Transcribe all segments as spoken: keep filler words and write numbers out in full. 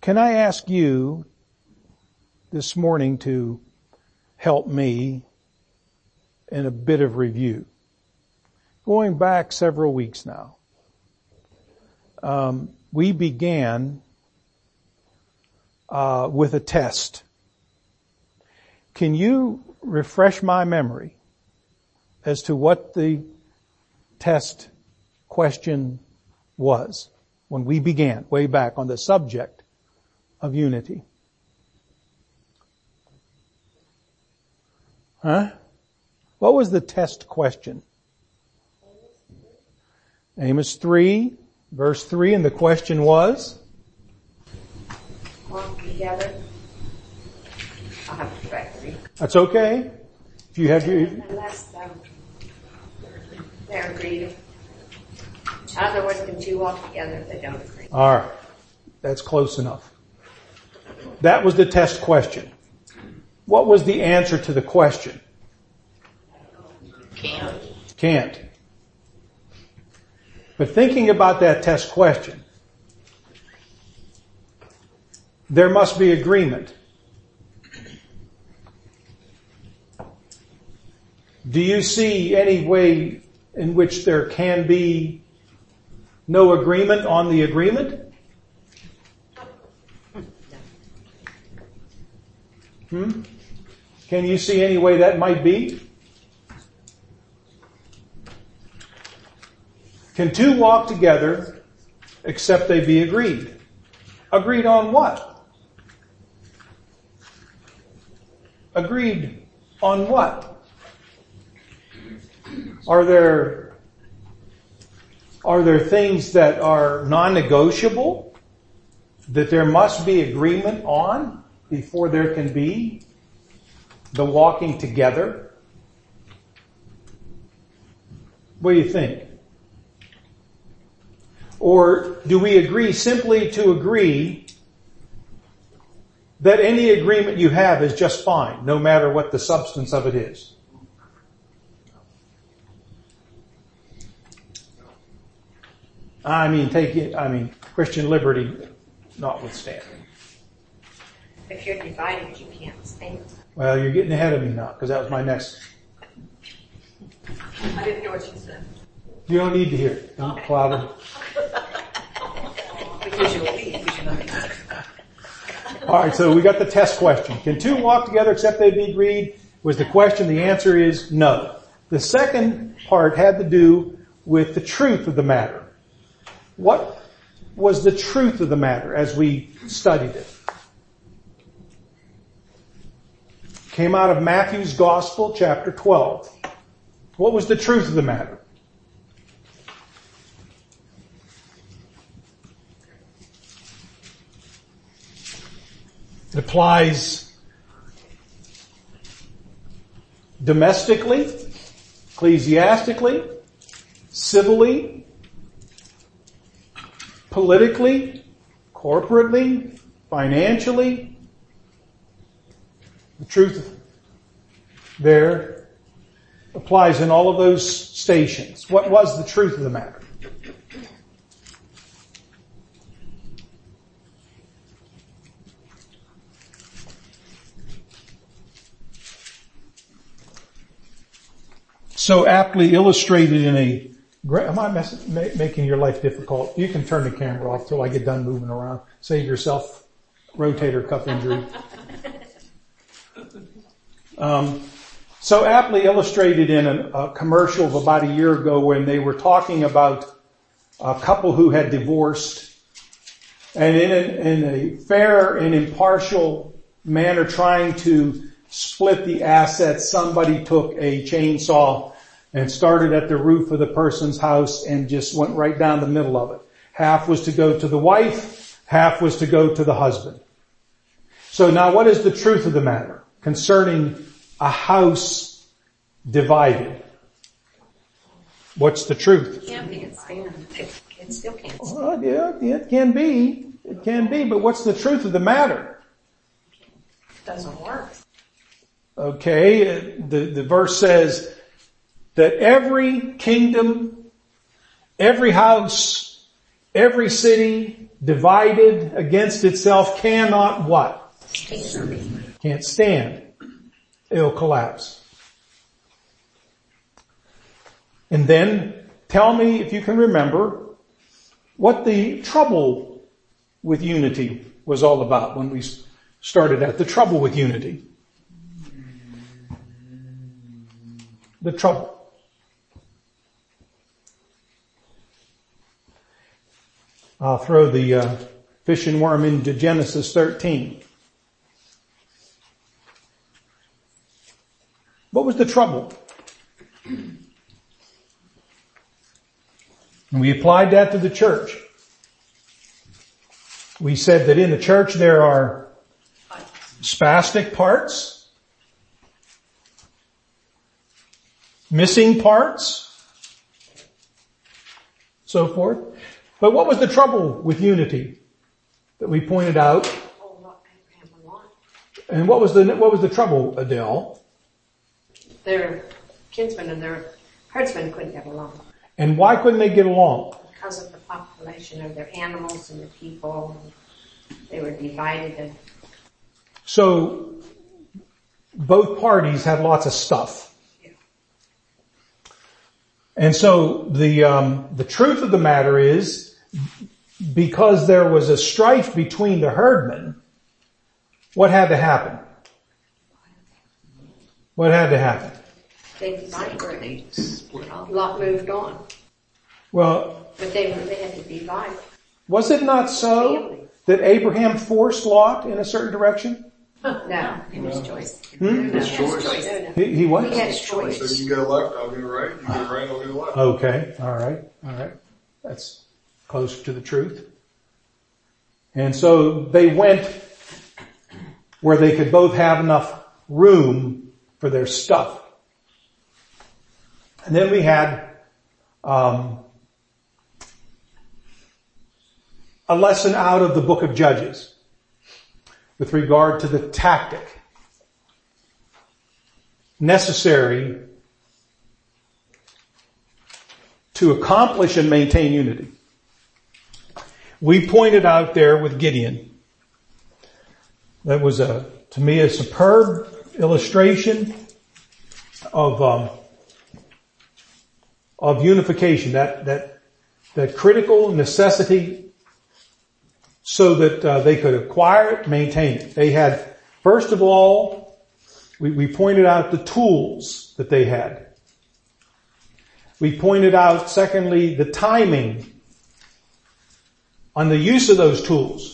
Can I ask you this morning to help me in a bit of review? Going back several weeks now, um, we began uh, with a test. Can you refresh my memory as to what the test question was when we began way back on the subject of unity? Huh? What was the test question? Amos three, verse three, and the question was? Walk together. I'll have to try three. That's okay. If you have your... Unless um, they're agreed. In other words, can two walk together if they don't agree? All right. That's close enough. That was the test question. What was the answer to the question? Can't. Can't. But thinking about that test question, there must be agreement. Do you see any way in which there can be no agreement on the agreement? Hmm? Can you see any way that might be? Can two walk together except they be agreed? Agreed on what? Agreed on what? Are there, are there things that are non-negotiable that there must be agreement on before there can be the walking together? What do you think? Or do we agree simply to agree that any agreement you have is just fine, no matter what the substance of it is? I mean, take it, I mean, Christian liberty notwithstanding. If you're divided, you can't stand. Well, you're getting ahead of me now, because that was my next. I didn't hear what you said. You don't need to hear it. Don't cloud Because you'll leave, because you're not. All right, so we got the test question. Can two walk together except they be agreed? Was the question. The answer is no. The second part had to do with the truth of the matter. What was the truth of the matter as we studied it? Came out of Matthew's Gospel, chapter twelve. What was the truth of the matter? It applies domestically, ecclesiastically, civilly, politically, corporately, financially. The truth there applies in all of those stations. What was the truth of the matter? So aptly illustrated in a, am I mess, making your life difficult? You can turn the camera off till I get done moving around. Save yourself rotator cuff injury. Um, so aptly illustrated in a, a commercial of about a year ago when they were talking about a couple who had divorced, and in a, in a fair and impartial manner trying to split the assets, somebody took a chainsaw and started at the roof of the person's house and just went right down the middle of it. Half was to go to the wife, half was to go to the husband. So now what is the truth of the matter concerning a house divided? What's the truth? It can't be. It's stand. It still can't stand. Well, yeah, it can be. It can be, but what's the truth of the matter? It doesn't work. Okay, the, the verse says that every kingdom, every house, every city, divided against itself cannot what? Can't stand. It'll collapse. And then tell me, if you can remember, what the trouble with unity was all about when we started at the trouble with unity. The trouble. I'll throw the uh, fish and worm into Genesis thirteen. What was the trouble? And we applied that to the church. We said that in the church there are spastic parts, missing parts, so forth. But what was the trouble with unity that we pointed out? And what was the what was the trouble, Adele? Their kinsmen and their herdsmen couldn't get along. And why couldn't they get along? Because of the population of their animals and the people. They were divided. And so both parties had lots of stuff. Yeah. And so the um, the truth of the matter is, because there was a strife between the herdmen, what had to happen? What had to happen? They divided. They split off. Lot moved on. Well, but they were they had to divide. Was it not so that Abraham forced Lot in a certain direction? No, it was choice. Hmm? His choice. He, he what? He had his choice. So you go left, I'll go right. You go right, I'll go left. Okay, all right, all right. That's close to the truth. And so they went where they could both have enough room for their stuff. And then we had um, a lesson out of the book of Judges with regard to the tactic necessary to accomplish and maintain unity. We pointed out there with Gideon. That was a, to me, a superb illustration of um, of unification. That that that critical necessity, so that uh, they could acquire it, maintain it. They had, first of all, we, we pointed out the tools that they had. We pointed out, secondly, the timing on the use of those tools.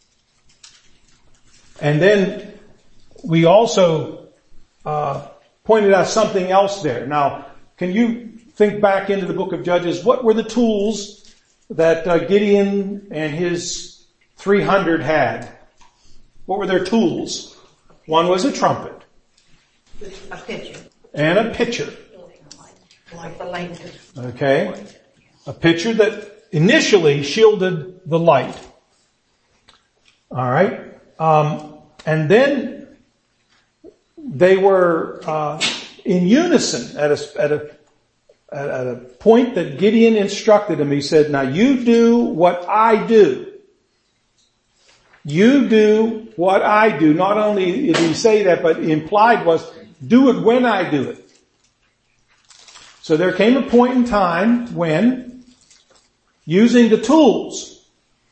And then we also uh, pointed out something else there. Now, can you think back into the book of Judges? What were the tools that uh, Gideon and his three hundred had? What were their tools? One was a trumpet. A pitcher. And a pitcher. Like the lantern. Okay. A pitcher that initially shielded the light. All right. Um, and then they were uh, in unison at a, at a at a point that Gideon instructed him. He said, "Now you do what I do. You do what I do." Not only did he say that, but implied was, do it when I do it. So there came a point in time when, using the tools,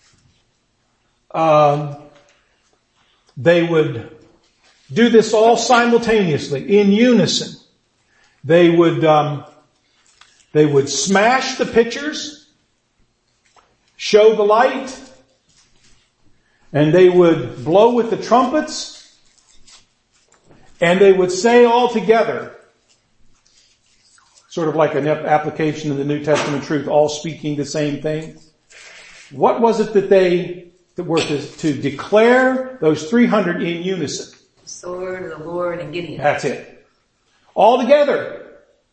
um, they would do this all simultaneously, in unison. They would, um, they would smash the pitchers, show the light, and they would blow with the trumpets, and they would say all together, sort of like an application of the New Testament truth, all speaking the same thing. What was it that they that were to, to declare those three hundred in unison? The sword, the Lord, and Gideon. That's it. All together.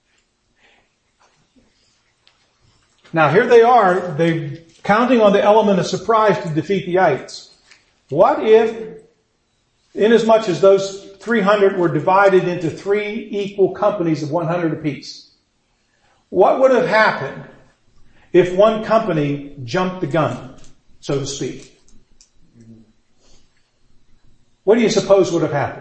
Now here they are, they counting on the element of surprise to defeat the ites. What if, inasmuch as those three hundred were divided into three equal companies of one hundred apiece, what would have happened if one company jumped the gun? so to speak. What do you suppose would have happened?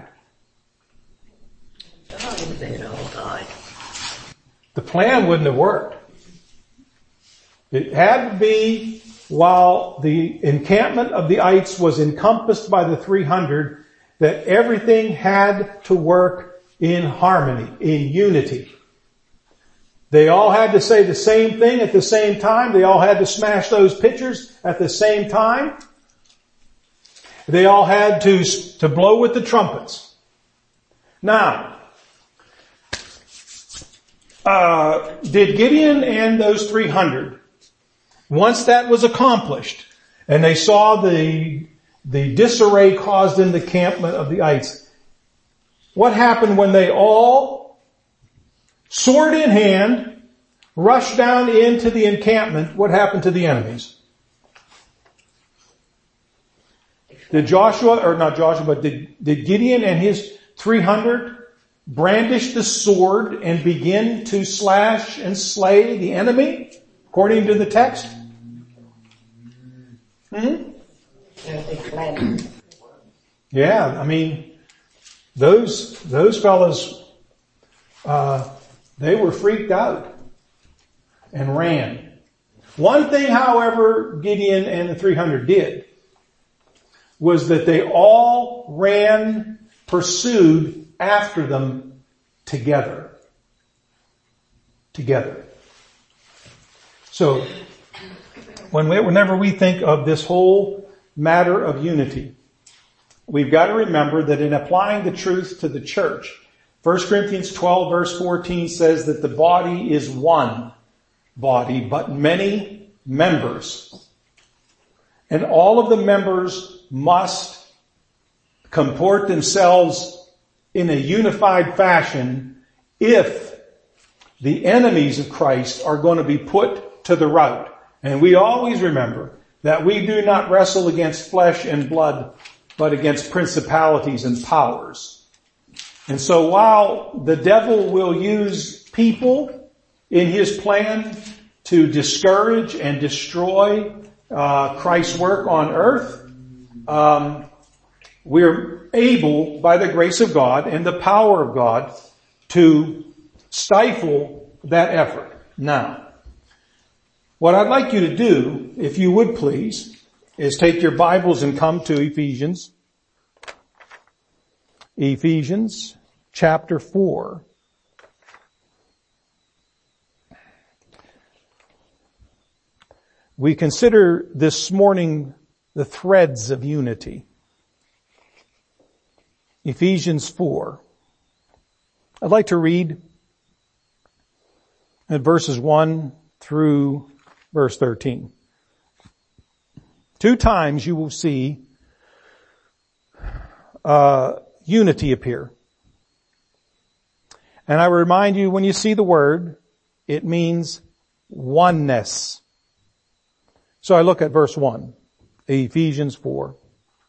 They'd all died. The plan wouldn't have worked. It had to be while the encampment of the ites was encompassed by the three hundred, that everything had to work in harmony, in unity. They all had to say the same thing at the same time. They all had to smash those pitchers at the same time. They all had to, to blow with the trumpets. Now, uh, did Gideon and those three hundred, once that was accomplished, and they saw the, the disarray caused in the encampment of the ites, what happened when they all, sword in hand, rushed down into the encampment? What happened to the enemies? Did Joshua, or not Joshua, but did, did Gideon and his three hundred brandish the sword and begin to slash and slay the enemy, according to the text? Hmm? Yeah, I mean, those, those fellas, uh, they were freaked out and ran. One thing, however, Gideon and the three hundred did was that they all ran, pursued after them together. Together. So, when we, whenever we think of this whole matter of unity, we've got to remember that in applying the truth to the church, First Corinthians twelve verse fourteen says that the body is one body, but many members. And all of the members must comport themselves in a unified fashion if the enemies of Christ are going to be put to the rout. And we always remember that we do not wrestle against flesh and blood, but against principalities and powers. And so while the devil will use people in his plan to discourage and destroy uh, Christ's work on earth, um, we're able, by the grace of God and the power of God, to stifle that effort. Now, what I'd like you to do, if you would please, is take your Bibles and come to Ephesians. Ephesians chapter four. We consider this morning the threads of unity. Ephesians four. I'd like to read at verses one through verse thirteen. Two times you will see uh, unity appear. And I remind you, when you see the word, it means oneness. So I look at verse one, Ephesians four.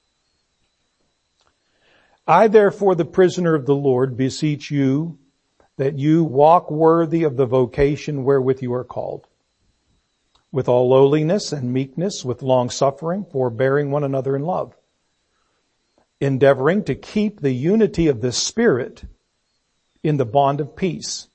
I therefore, the prisoner of the Lord, beseech you that you walk worthy of the vocation wherewith you are called, with all lowliness and meekness, with long suffering, forbearing one another in love, endeavoring to keep the unity of the Spirit in the bond of peace.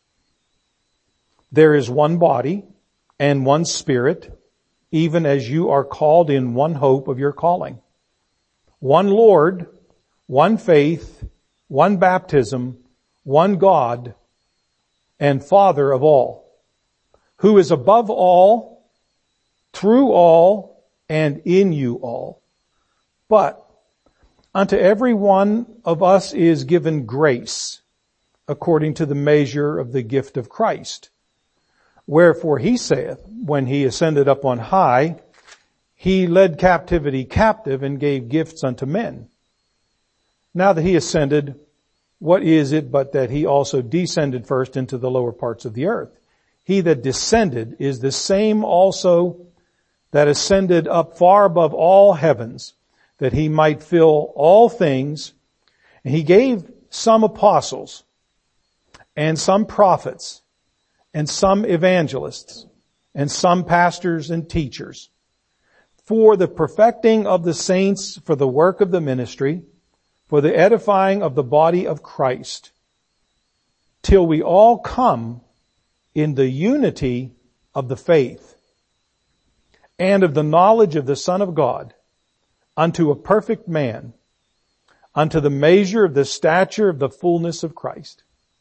There is one body and one Spirit, even as you are called in one hope of your calling. One Lord, one faith, one baptism, one God, and Father of all, who is above all, through all, and in you all. But unto every one of us is given grace, according to the measure of the gift of Christ. Wherefore he saith, when he ascended up on high, he led captivity captive and gave gifts unto men. Now that he ascended, what is it but that he also descended first into the lower parts of the earth? He that descended is the same also that ascended up far above all heavens, that he might fill all things. And he gave some apostles, and some prophets, and some evangelists, and some pastors and teachers, for the perfecting of the saints, for the work of the ministry, for the edifying of the body of Christ, till we all come in the unity of the faith and of the knowledge of the Son of God, unto a perfect man, unto the measure of the stature of the fullness of Christ.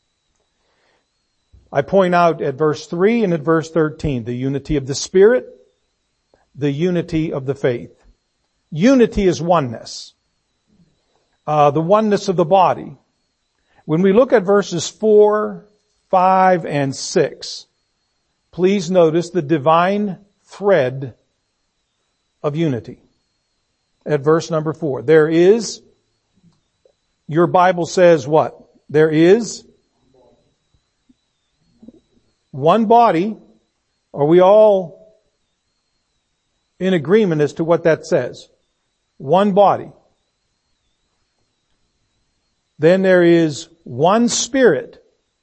I point out at verse three and at verse thirteen, the unity of the Spirit, the unity of the faith. Unity is oneness. Uh, the oneness of the body. When we look at verses four, five, and six, please notice the divine thread of unity. At verse number four, there is, your Bible says what? There is one body. Are we all in agreement as to what that says? One body. Then there is one Spirit.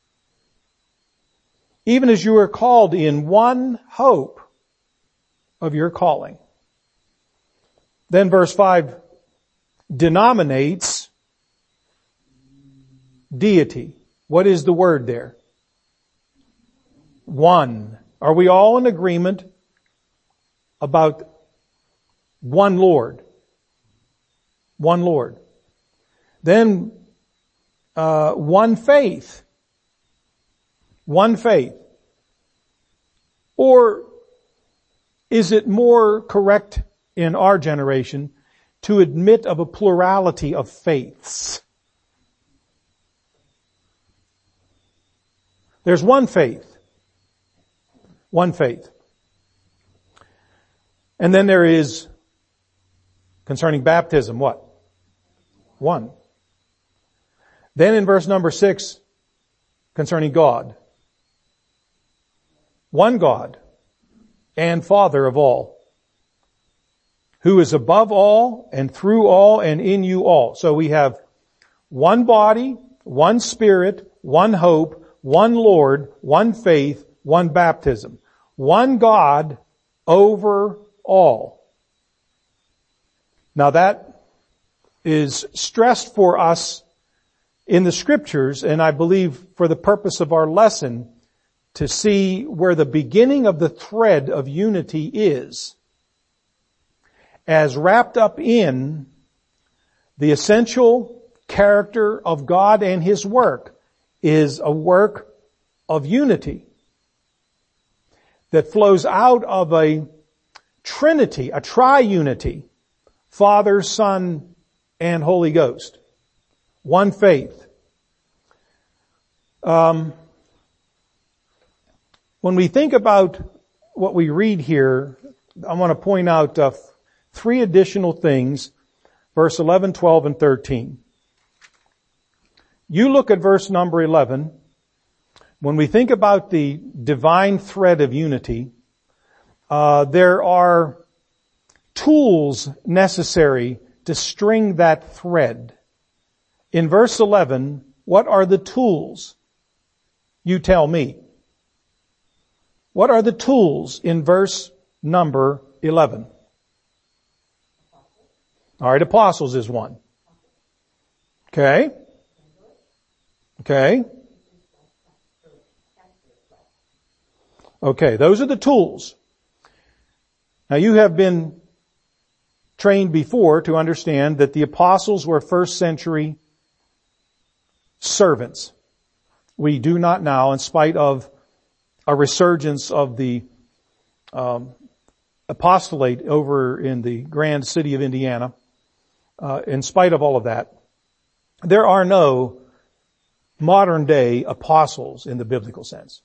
Even as you are called in one hope of your calling. Then verse five denominates deity. What is the word there? One. Are we all in agreement about one Lord? One Lord. Then uh, one faith. One faith. Or is it more correct in our generation to admit of a plurality of faiths? There's one faith. One faith. And then there is, concerning baptism, what? One. Then in verse number six, concerning God. One God and Father of all, who is above all and through all and in you all. So we have one body, one Spirit, one hope, one Lord, one faith, one baptism. One God over all. Now that is stressed for us in the Scriptures, and I believe for the purpose of our lesson, to see where the beginning of the thread of unity is, as wrapped up in the essential character of God and His work is a work of unity that flows out of a Trinity, a triunity, Father, Son, and Holy Ghost. One faith. Um, when we think about what we read here, I want to point out uh, three additional things, verse eleven, twelve, and thirteen. You look at verse number eleven. When we think about the divine thread of unity, uh, there are tools necessary to string that thread. In verse eleven, what are the tools? You tell me. What are the tools in verse number eleven? All right, apostles is one. Okay. Okay. Okay, those are the tools. Now you have been trained before to understand that the apostles were first century servants. We do not now, in spite of a resurgence of the um, apostolate over in the grand city of Indiana, uh, in spite of all of that, there are no modern day apostles in the biblical sense.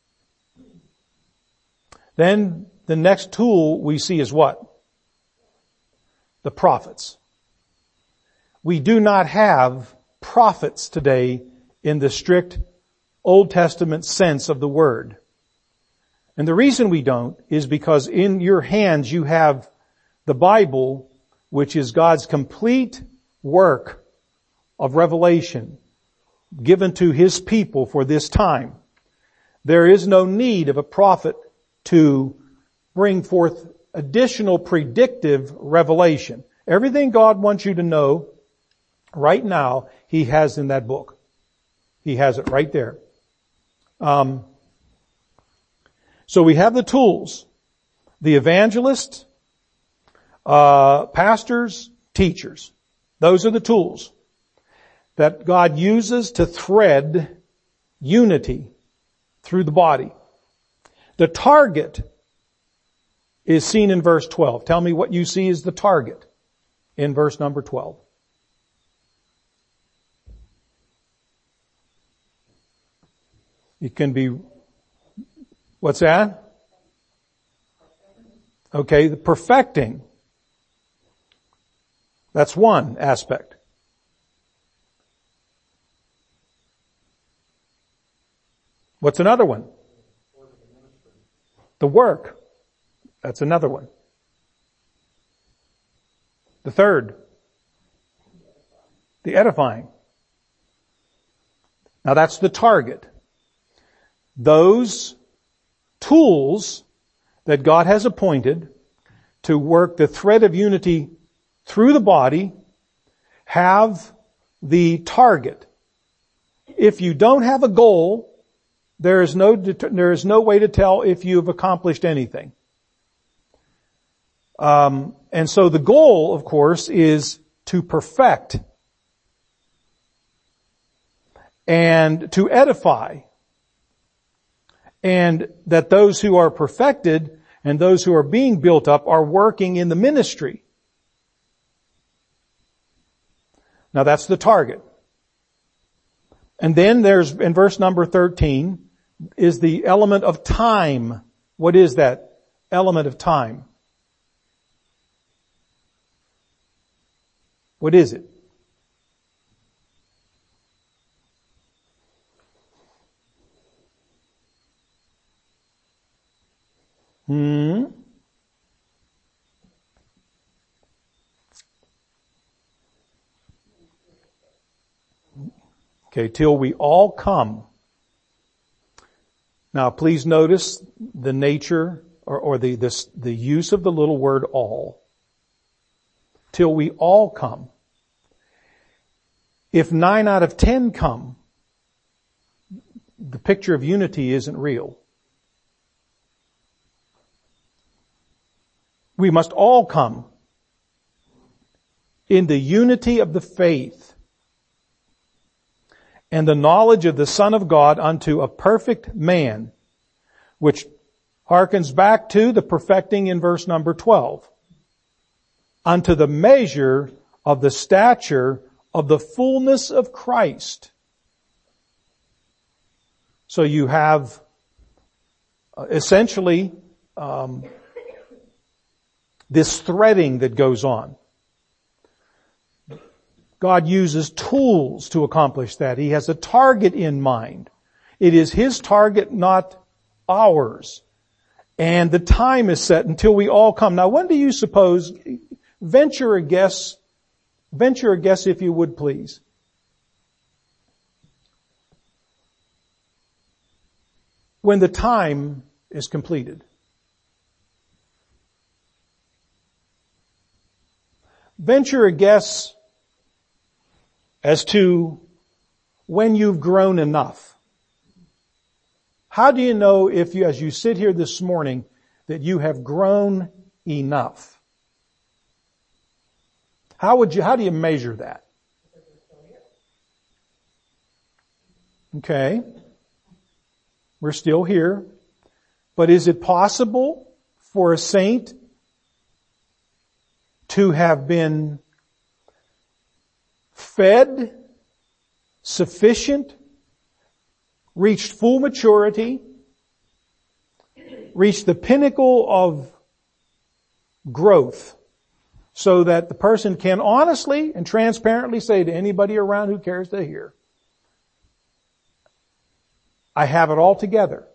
Then the next tool we see is what? The prophets. We do not have prophets today in the strict Old Testament sense of the word. And the reason we don't is because in your hands you have the Bible, which is God's complete work of revelation given to His people for this time. There is no need of a prophet to bring forth additional predictive revelation. Everything God wants you to know right now, He has in that book. He has it right there. Um, so we have the tools. The evangelists, uh, pastors, teachers. Those are the tools that God uses to thread unity through the body. The target is seen in verse twelve. Tell me what you see as the target in verse number twelve. It can be, what's that? Okay, the perfecting. That's one aspect. What's another one? The work. That's another one. The third. The edifying. Now that's the target. Those tools that God has appointed to work the thread of unity through the body have the target. If you don't have a goal, there is no, there is no way to tell if you've accomplished anything. Um, and so the goal, of course, is to perfect and to edify, and that those who are perfected and those who are being built up are working in the ministry. Now that's the target. And then there's, in verse number thirteen, is the element of time. What is that element of time? What is it? Hmm? Okay, till we all come. Now please notice the nature or, or the, this, the use of the little word all. Till we all come. If nine out of ten come, the picture of unity isn't real. We must all come in the unity of the faith and the knowledge of the Son of God unto a perfect man, which harkens back to the perfecting in verse number twelve. Unto the measure of the stature of the fullness of Christ. So you have uh, essentially um, this threading that goes on. God uses tools to accomplish that. He has a target in mind. It is His target, not ours. And the time is set until we all come. Now, when do you suppose, venture a guess, venture a guess if you would please. When the time is completed. Venture a guess as to when you've grown enough. How do you know if you, as you sit here this morning, that you have grown enough? How would you, how do you measure that? Okay. We're still here. But is it possible for a saint to have been fed sufficient, reached full maturity, reached the pinnacle of growth, so that the person can honestly and transparently say to anybody around who cares to hear, I have it all together.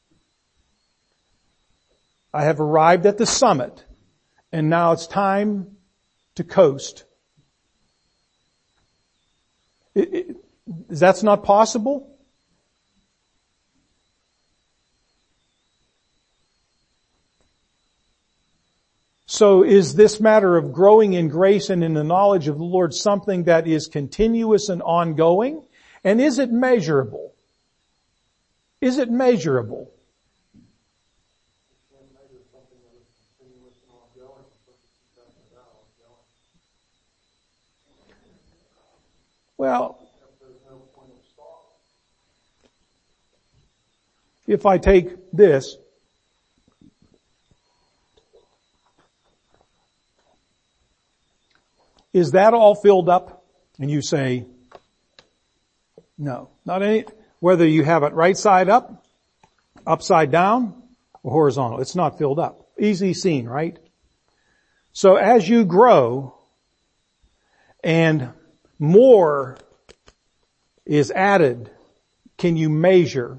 I have arrived at the summit, and now it's time to coast. It, it, that's not possible? So is this matter of growing in grace and in the knowledge of the Lord something that is continuous and ongoing? And is it measurable? Is it measurable? Well, if I take this, is that all filled up? And you say, no, not any, whether you have it right side up, upside down, or horizontal. It's not filled up. Easy seen, right? So as you grow and more is added, can you measure?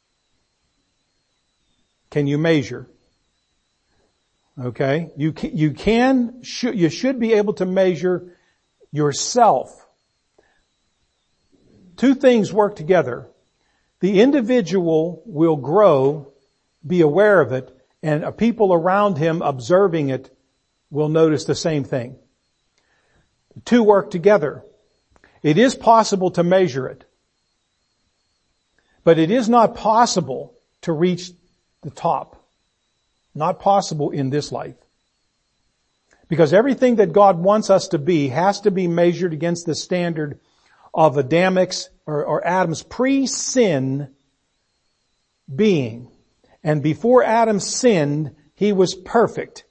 Can you measure? Okay? You can, you can, should, you should be able to measure yourself. Two things work together. The individual will grow, be aware of it, and people around him observing it will notice the same thing. The two work together. It is possible to measure it, but it is not possible to reach the top. Not possible in this life. Because everything that God wants us to be has to be measured against the standard of Adamic's or, or Adam's pre-sin being. And before Adam sinned, he was perfect.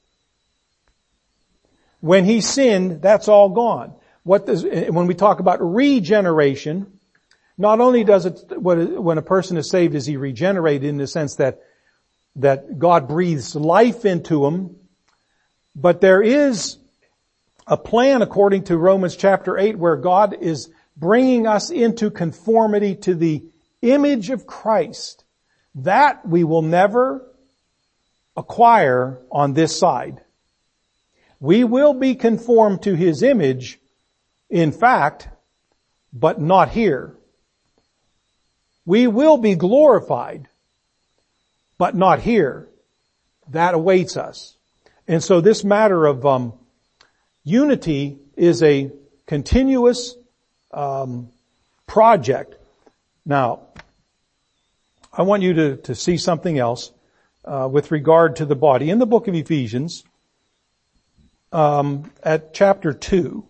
When he sinned, that's all gone. What does, when we talk about regeneration, not only does it, when a person is saved, is he regenerated in the sense that, that God breathes life into him, but there is a plan according to Romans chapter eight where God is bringing us into conformity to the image of Christ. That we will never acquire on this side. We will be conformed to His image, in fact, but not here. We will be glorified, but not here. That awaits us. And so this matter of um, unity is a continuous um, project. Now, I want you to, to see something else uh, with regard to the body. In the book of Ephesians, um, at chapter two,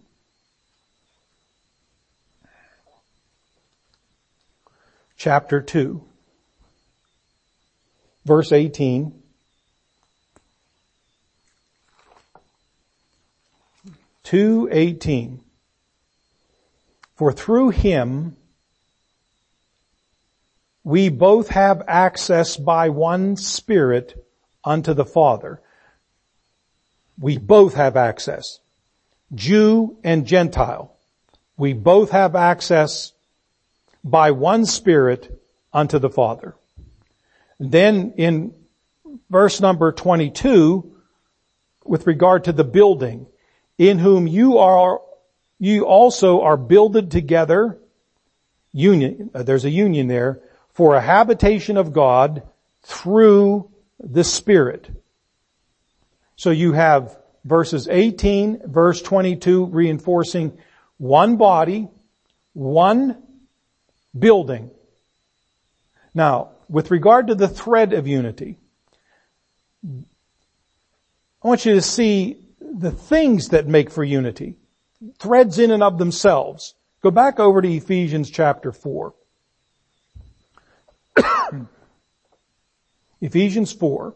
chapter two, verse eighteen, two eighteen. For through Him we both have access by one Spirit unto the Father. We both have access. Jew and Gentile. We both have access by one Spirit unto the Father. Then in verse number twenty-two, with regard to the building, in whom you are, you also are builded together, union, there's a union there, for a habitation of God through the Spirit. So you have verses eighteen, verse twenty-two reinforcing one body, one building. Now, with regard to the thread of unity, I want you to see the things that make for unity. Threads in and of themselves. Go back over to Ephesians chapter four. Ephesians four.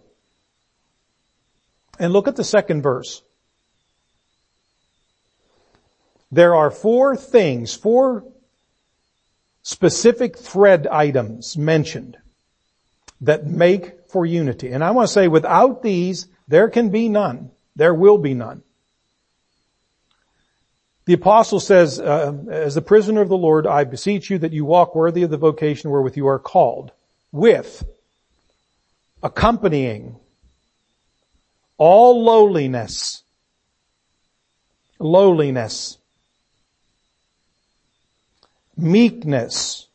And look at the second verse. There are four things, four specific thread items mentioned that make for unity. And I want to say without these, there can be none. There will be none. The apostle says, uh, as the prisoner of the Lord, I beseech you that you walk worthy of the vocation wherewith you are called, with accompanying all lowliness, lowliness, meekness.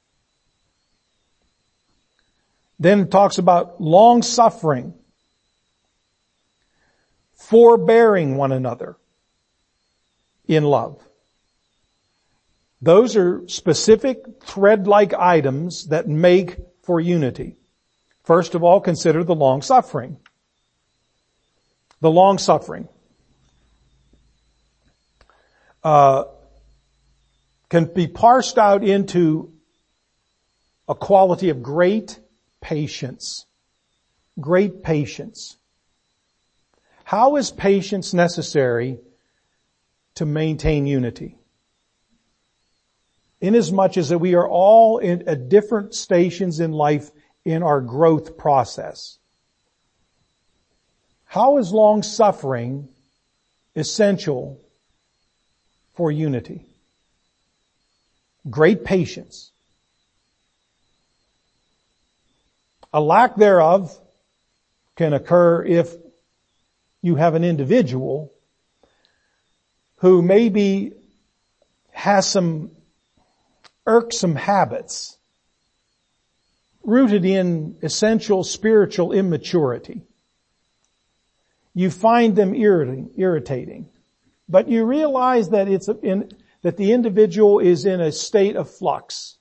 Then it talks about long suffering, forbearing one another in love. Those are specific thread-like items that make for unity. First of all, consider the long-suffering. The long-suffering uh, can be parsed out into a quality of great patience. Great patience. How is patience necessary to maintain unity? Inasmuch as that we are all in at different stations in life in our growth process. How is long suffering essential for unity? Great patience. A lack thereof can occur if you have an individual who maybe has some irksome habits rooted in essential spiritual immaturity. You find them irritating, but you realize that it's in, that the individual is in a state of flux.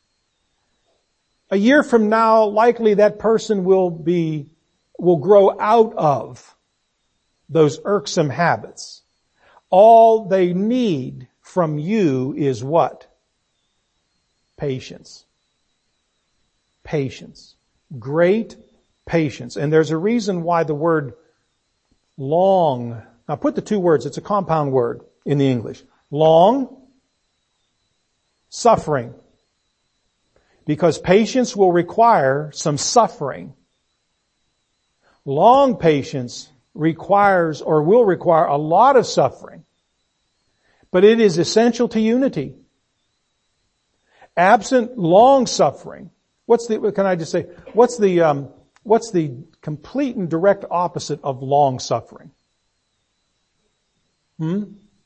A year from now, likely that person will be, will grow out of those irksome habits. All they need from you is what? Patience. Patience. Great patience. And there's a reason why the word long, now put the two words, it's a compound word in the English. Long, suffering. Because patience will require some suffering. Long patience requires or will require a lot of suffering. But it is essential to unity. Absent long suffering, what's the, can I just say, what's the, um, what's the complete and direct opposite of long suffering? Hmm?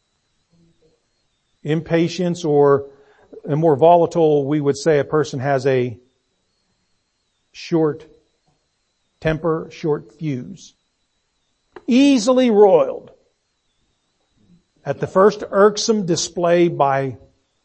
Impatience, or a more volatile, we would say a person has a short temper, short fuse. Easily roiled at the first irksome display by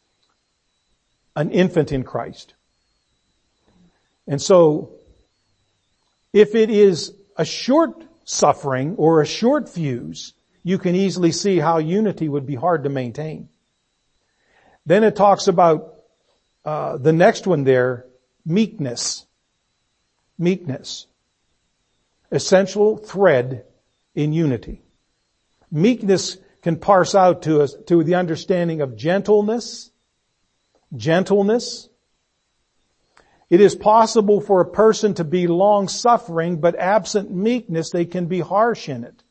an infant in Christ. And so, if it is a short suffering or a short fuse, you can easily see how unity would be hard to maintain. Then it talks about uh, the next one there, meekness. Meekness. Essential thread in unity. Meekness can parse out to us to the understanding of gentleness. Gentleness. It is possible for a person to be long-suffering, but absent meekness, they can be harsh in it.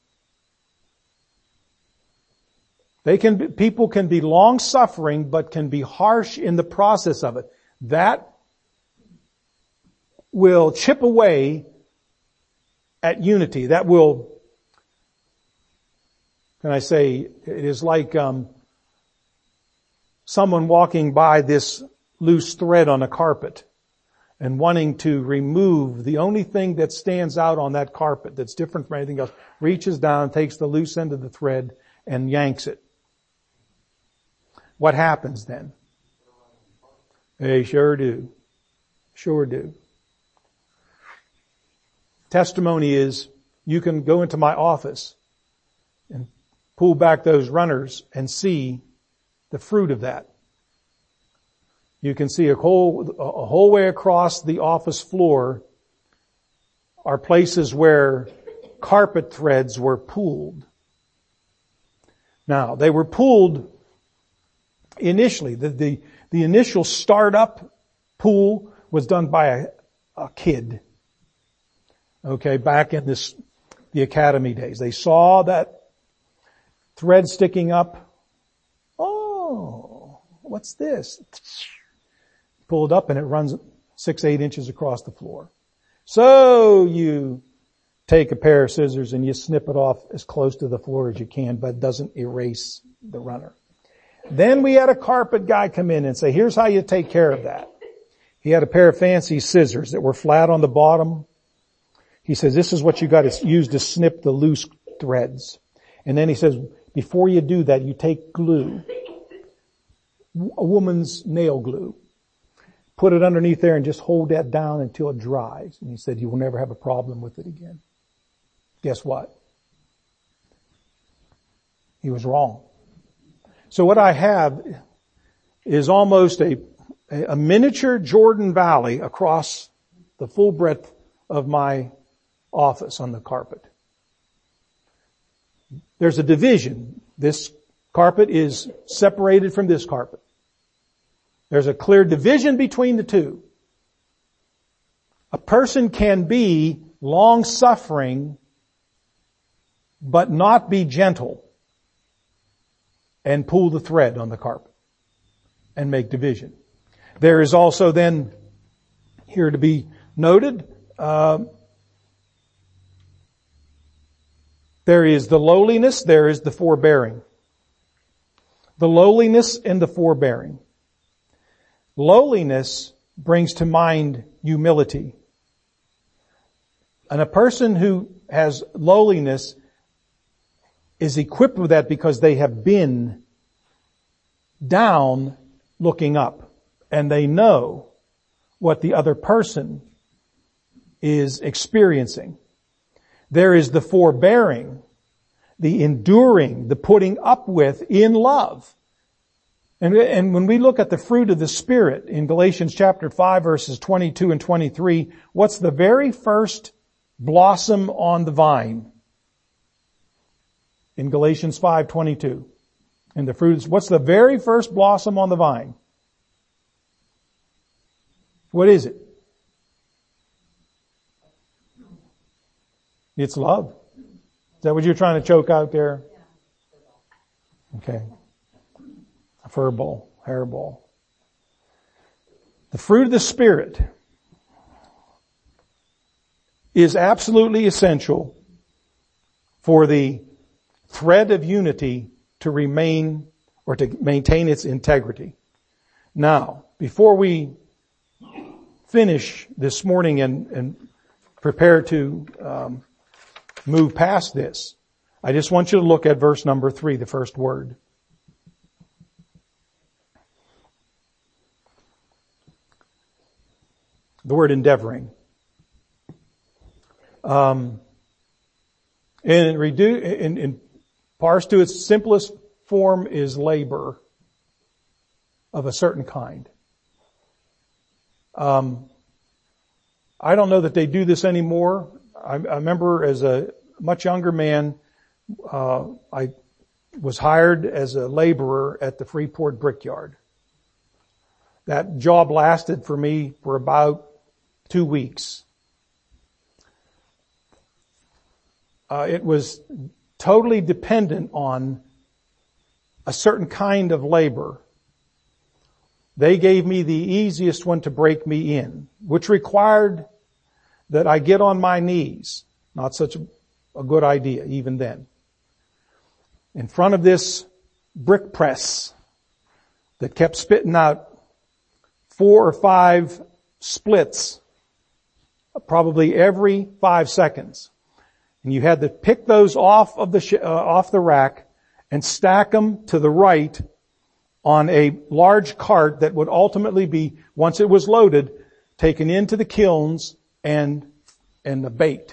They can be, people can be long-suffering, but can be harsh in the process of it. That will chip away at unity. That will, can I say, it is like um, someone walking by this loose thread on a carpet and wanting to remove the only thing that stands out on that carpet that's different from anything else, reaches down, takes the loose end of the thread, and yanks it. What happens then? They sure do. Sure do. Testimony is, you can go into my office and pull back those runners and see the fruit of that. You can see a whole, a whole way across the office floor are places where carpet threads were pulled. Now, they were pulled initially. The, the, the initial startup pull was done by a, a kid. Okay, back in this, the academy days. They saw that thread sticking up. Oh, what's this? Pull it up and it runs six, eight inches across the floor. So you take a pair of scissors and you snip it off as close to the floor as you can, but it doesn't erase the runner. Then we had a carpet guy come in and say, here's how you take care of that. He had a pair of fancy scissors that were flat on the bottom. He says, this is what you got to use to snip the loose threads. And then he says, before you do that, you take glue, a woman's nail glue, put it underneath there and just hold that down until it dries. And he said, you will never have a problem with it again. Guess what? He was wrong. So what I have is almost a, a miniature Jordan Valley across the full breadth of my office on the carpet. There's a division. This carpet is separated from this carpet. There's a clear division between the two. A person can be long-suffering, but not be gentle and pull the thread on the carpet and make division. There is also then, here to be noted, uh, there is the lowliness, there is the forbearing. The lowliness and the forbearing. Lowliness brings to mind humility. And a person who has lowliness is equipped with that because they have been down looking up. And they know what the other person is experiencing. There is the forbearing, the enduring, the putting up with in love. And, and when we look at the fruit of the Spirit in Galatians chapter five verses twenty-two and twenty-three, what's the very first blossom on the vine? In Galatians five twenty-two. And the fruits, what's the very first blossom on the vine? What is it? It's love. Is that what you're trying to choke out there? Okay. A fur ball, hair ball. The fruit of the Spirit is absolutely essential for the thread of unity to remain or to maintain its integrity. Now, before we finish this morning and, and prepare to um, move past this, I just want you to look at verse number three, the first word. The word endeavoring. Um, and redu- in, in parsed to its simplest form is labor of a certain kind. Um, I don't know that they do this anymore. I, I remember as a much younger man, uh, I was hired as a laborer at the Freeport Brickyard. That job lasted for me for about two weeks. Uh, it was totally dependent on a certain kind of labor. They gave me the easiest one to break me in, which required that I get on my knees. Not such a, a good idea even then. In front of this brick press that kept spitting out four or five splits probably every five seconds. And you had to pick those off of the, sh- uh, off the rack and stack them to the right on a large cart that would ultimately be, once it was loaded, taken into the kilns and, and the baked.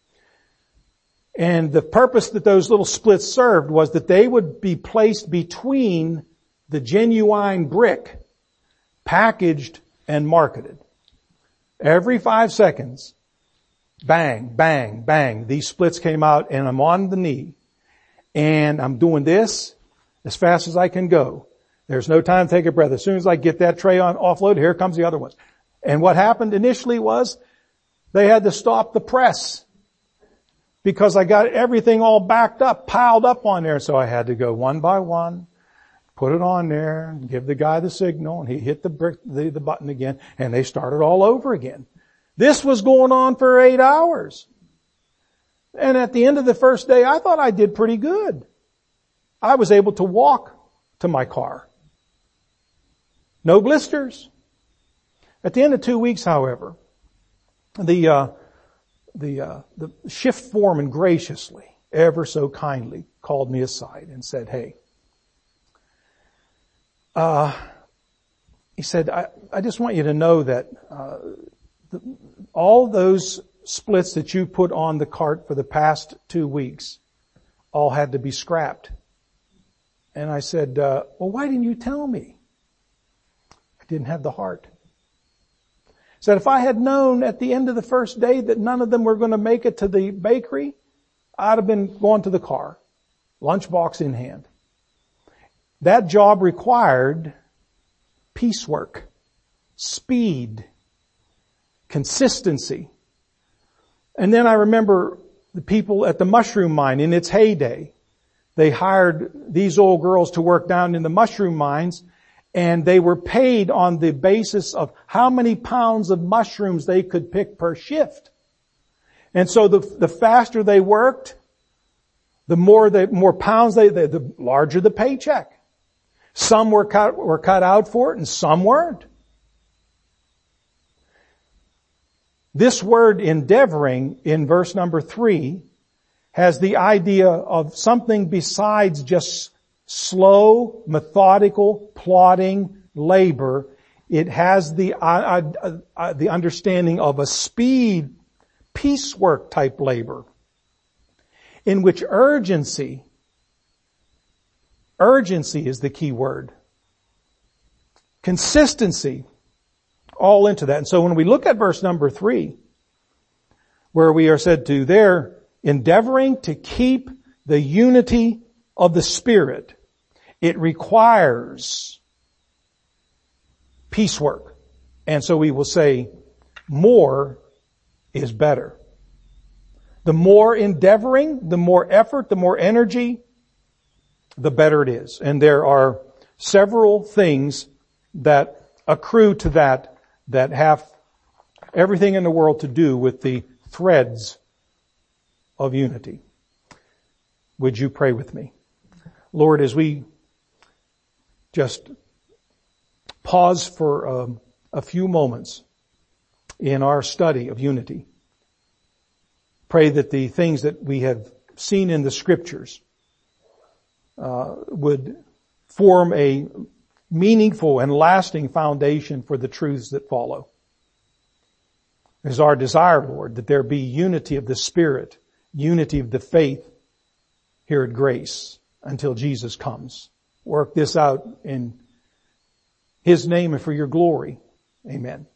And the purpose that those little splits served was that they would be placed between the genuine brick, packaged and marketed. Every five seconds, bang, bang, bang, these splits came out and I'm on the knee. And I'm doing this as fast as I can go. There's no time to take a breath. As soon as I get that tray on offload, here comes the other ones. And what happened initially was they had to stop the press because I got everything all backed up, piled up on there. So I had to go one by one, put it on there, give the guy the signal, and he hit the brick, the, the button again, and they started all over again. This was going on for eight hours. And at the end of the first day, I thought I did pretty good. I was able to walk to my car. No blisters. At the end of two weeks, however, the uh, the uh, the shift foreman graciously ever so kindly called me aside and said, hey, uh, he said, I, I just want you to know that uh, the, all those splits that you put on the cart for the past two weeks all had to be scrapped. And I said, uh, well, why didn't you tell me? I didn't have the heart. He said, if I had known at the end of the first day that none of them were going to make it to the bakery, I'd have been going to the car, lunchbox in hand. That job required piecework, speed, consistency. And then I remember the people at the mushroom mine in its heyday. They hired these old girls to work down in the mushroom mines, and they were paid on the basis of how many pounds of mushrooms they could pick per shift. And so the, the faster they worked, the more they, more pounds they, the, the larger the paycheck. Some were cut, were cut out for it and some weren't. This word endeavoring in verse number three has the idea of something besides just slow, methodical, plodding labor. It has the, uh, uh, uh, the understanding of a speed, piecework type labor in which urgency Urgency is the key word. Consistency, all into that. And so when we look at verse number three, where we are said to, they're endeavoring to keep the unity of the Spirit, it requires piecework. And so we will say, more is better. The more endeavoring, the more effort, the more energy, the better it is. And there are several things that accrue to that that have everything in the world to do with the threads of unity. Would you pray with me? Lord, as we just pause for um, a few moments in our study of unity, pray that the things that we have seen in the Scriptures Uh, would form a meaningful and lasting foundation for the truths that follow. It is our desire, Lord, that there be unity of the Spirit, unity of the faith here at Grace until Jesus comes. Work this out in His name and for your glory. Amen.